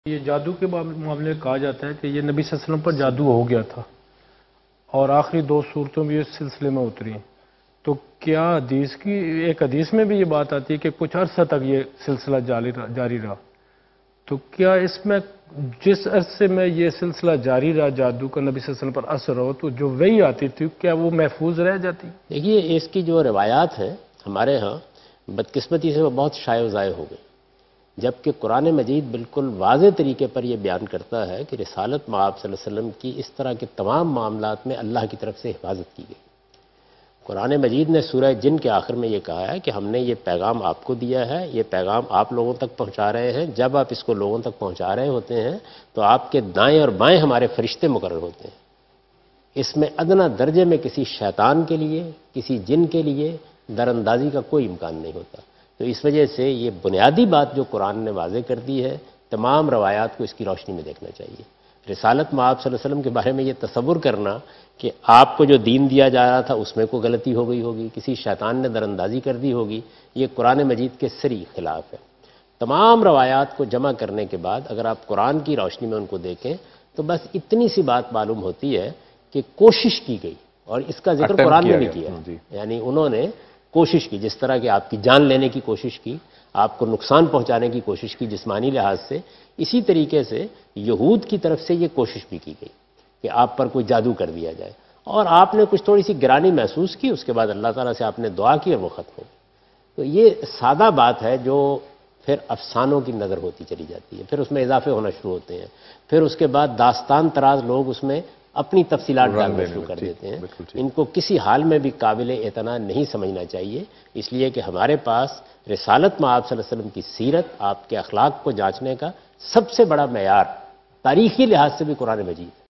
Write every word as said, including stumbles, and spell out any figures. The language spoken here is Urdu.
یہ جادو کے معاملے میں کہا جاتا ہے کہ یہ نبی صلی اللہ علیہ وسلم پر جادو ہو گیا تھا اور آخری دو صورتوں میں اس سلسلے میں اتری. تو کیا حدیث کی ایک حدیث میں بھی یہ بات آتی ہے کہ کچھ عرصہ تک یہ سلسلہ جاری رہا؟ تو کیا اس میں جس عرصے میں یہ سلسلہ جاری رہا جادو کا نبی صلی اللہ علیہ وسلم پر اثر ہو تو جو وحی آتی تھی کیا وہ محفوظ رہ جاتی؟ دیکھیے اس کی جو روایات ہیں ہمارے ہاں بدقسمتی سے وہ بہت شائع و ضائع ہو گئی، جبکہ قرآن مجید بالکل واضح طریقے پر یہ بیان کرتا ہے کہ رسالت مآب صلی اللہ علیہ وسلم کی اس طرح کے تمام معاملات میں اللہ کی طرف سے حفاظت کی گئی. قرآن مجید نے سورہ جن کے آخر میں یہ کہا ہے کہ ہم نے یہ پیغام آپ کو دیا ہے، یہ پیغام آپ لوگوں تک پہنچا رہے ہیں. جب آپ اس کو لوگوں تک پہنچا رہے ہوتے ہیں تو آپ کے دائیں اور بائیں ہمارے فرشتے مقرر ہوتے ہیں. اس میں ادنا درجے میں کسی شیطان کے لیے، کسی جن کے لیے در اندازی کا کوئی امکان نہیں ہوتا. تو اس وجہ سے یہ بنیادی بات جو قرآن نے واضح کر دی ہے، تمام روایات کو اس کی روشنی میں دیکھنا چاہیے. رسالت مآب صلی اللہ علیہ وسلم کے بارے میں یہ تصور کرنا کہ آپ کو جو دین دیا جا رہا تھا اس میں کوئی غلطی ہو گئی ہوگی، کسی شیطان نے در اندازی کر دی ہوگی، یہ قرآن مجید کے سری خلاف ہے. تمام روایات کو جمع کرنے کے بعد اگر آپ قرآن کی روشنی میں ان کو دیکھیں تو بس اتنی سی بات معلوم ہوتی ہے کہ کوشش کی گئی، اور اس کا ذکر قرآن نے بھی کیا. یعنی انہوں نے کوشش کی، جس طرح کہ آپ کی جان لینے کی کوشش کی، آپ کو نقصان پہنچانے کی کوشش کی جسمانی لحاظ سے، اسی طریقے سے یہود کی طرف سے یہ کوشش بھی کی گئی کہ آپ پر کوئی جادو کر دیا جائے، اور آپ نے کچھ تھوڑی سی گرانی محسوس کی، اس کے بعد اللہ تعالیٰ سے آپ نے دعا کی اور وہ ختم ہو گئی. تو یہ سادہ بات ہے جو پھر افسانوں کی نظر ہوتی چلی جاتی ہے، پھر اس میں اضافے ہونا شروع ہوتے ہیں، پھر اس کے بعد داستان طراز لوگ اس میں اپنی تفصیلات ڈالنا شروع کر دیتے ہیں. ان کو کسی حال میں بھی قابل اعتنا نہیں سمجھنا چاہیے، اس لیے کہ ہمارے پاس رسالت مآب صلی اللہ علیہ وسلم کی سیرت، آپ کے اخلاق کو جانچنے کا سب سے بڑا معیار تاریخی لحاظ سے بھی قرآن مجید ہے.